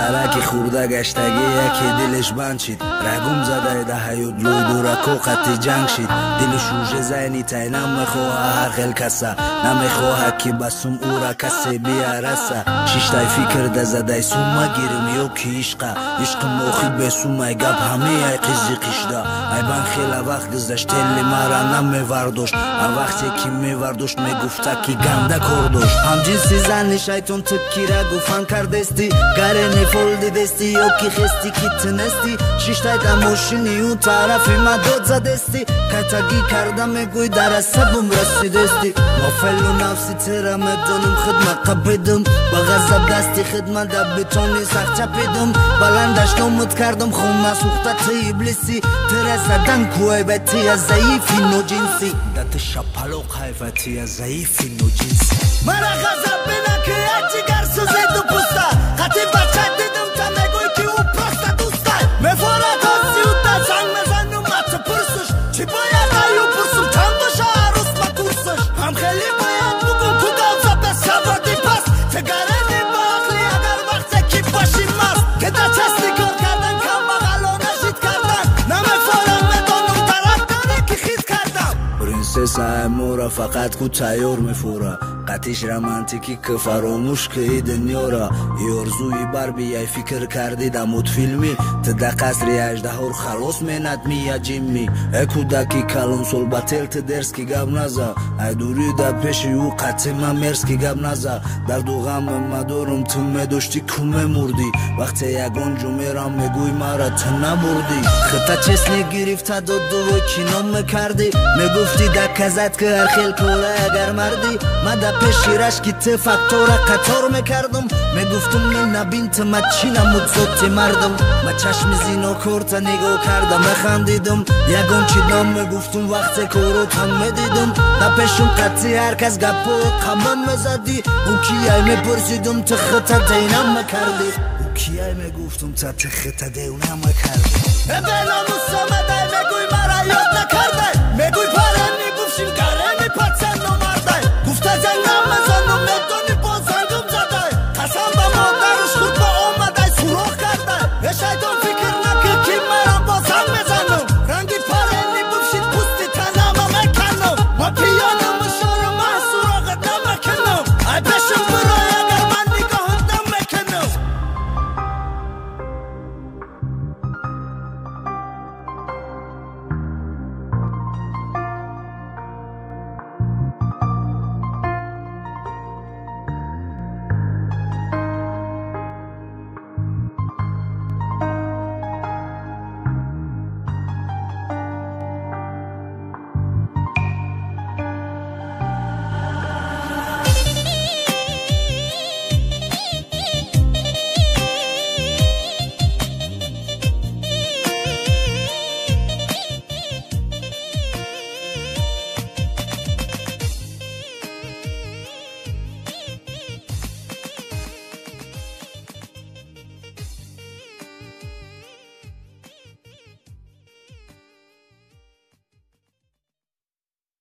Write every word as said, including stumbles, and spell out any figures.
ترکی خورده گشتگی یکی دلش بند شید رگم زده ده حیود لوی دورکو قطی جنگ شید دل شوژه زنی تای نمیخواه هر خیل کسا نمیخواه که بسوم او را کسی بیارسه شیشتای فکر ده زده سوما گیرم یو که عشقه عشق موخی به سومای گب همه ای قیزی قشده ای بان خیلی وقت گذشت تلی مرا نمیوردوش وقتی که میوردوش میگفته که گنده کردوش همجنسی زنی شیطان تکی را گفن کردستی گره نفولدی دستی یا که خستی که تنستی شیشتای دموشنی اون طرفی ما داد زدستی کتگی کردم میگوی در عصبم رسیدستی مافلو نفسی تیرا میدونم خدمت قبیدم با غضب دستی خدمت در بتونی سخت چپیدم بلندش نمود کردم خون نسوخته تی ابلیسی تیرا زدن کوی بتی از ضعیفی نو جنسی دت شپلو قیفتی از ضعیفی نو جنسی مرا غضب بنا که اجگر سوزی دو پستا قطی بچه دیدم تا میگوی که او پرستا دوستا میفورا کسی او تا زنگ مزنم مچه پرسش چی باید ایو پرسم چند باشه عروس ما کورسش هم خیلی باید بگم که گوزا به سوادی پس فگره نی با اقلی اگر وقتی که باشی مست که در چستی کار کردن کم بغلا نشید کردن نمیفورم میدانم طرف داره که خیز کردم پرنسس مورا فقط کو تایور میفورا قطیش رومانتیکی که فراموش که دنیارا یارزوی بر بیای فکر کردی دمود فیلمی تده قصری اجده هر خلاص منت میا جیمی ای کودکی کلون سول باتل تدرس کی گب نزا ای دوری دا پیش او قطی من مرس کی گب نزا در دو غم مدارم تو میداشتی کمه مردی وقتی یگان جو میرم میگوی مرا تو نبردی خطا چسنی گرفته دو دو کنام میکردی میگفتی دا کزد که هر خیل کوله اگر مردی مده پیشیرش که ته فاکتور قطار میکردم میگفتم نه نبینت ما چی نمود زوتی مردم ما چشم زینو کرتا نگاه کردم میخندیدم یگان چی دام میگفتم وقت کورت هم میدیدم دا پیشم قطعی هر کس گپو قمم میزدی او کیای میپرسیدم تو خطا دینم میکردی او کیای میگفتم تا تو خطا دینم میکردی